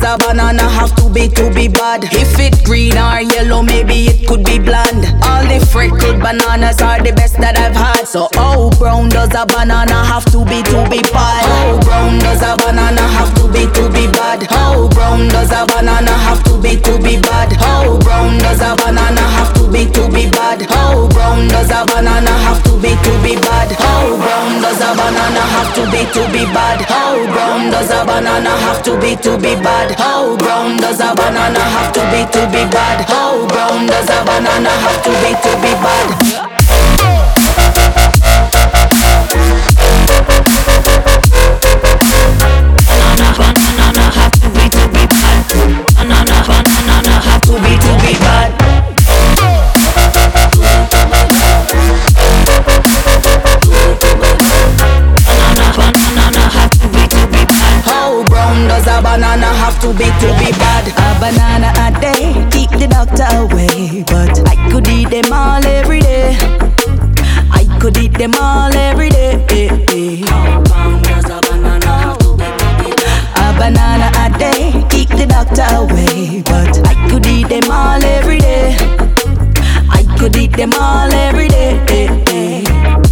a banana have to be bad. If it green or yellow, maybe it could be blonde. All the freckled bananas are the best that I've had. So how brown does a banana have to be bad? How brown does a banana have to be bad? How brown does a banana have to be bad? How brown does a banana have to be bad? How brown does a banana have to be bad? How brown does a banana have to be bad? How brown does a banana have to be bad? How brown does a banana have to be bad? How brown does a banana have to be bad? Banana have to be bad. A banana a day keep the doctor away, but I could eat them all every day. I could eat them all every day. How brown does a banana have to be bad? A banana a day keep the doctor away, but I could eat them all every day. I could eat them all every day.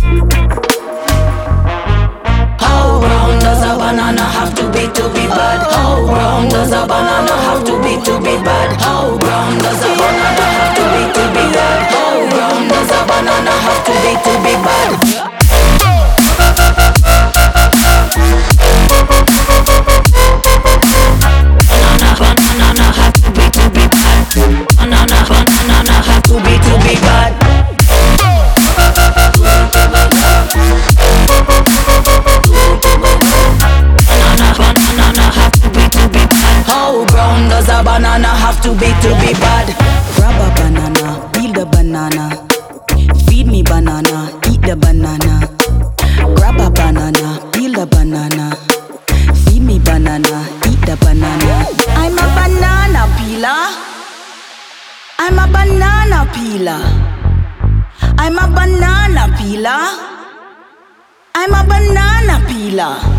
How brown does a banana have to be bad? How brown does a banana have to be bad? How brown does a banana have to be bad? How brown does a banana have to be bad? Banana have to be bad. Banana have to be bad. How brown does a banana have to be bad? Grab a banana, peel the banana. Feed me banana, eat the banana. Grab a banana, peel the banana. Feed me banana, eat the banana. I'm a banana peeler. I'm a banana peeler. I'm a banana peeler. I'm a banana peeler.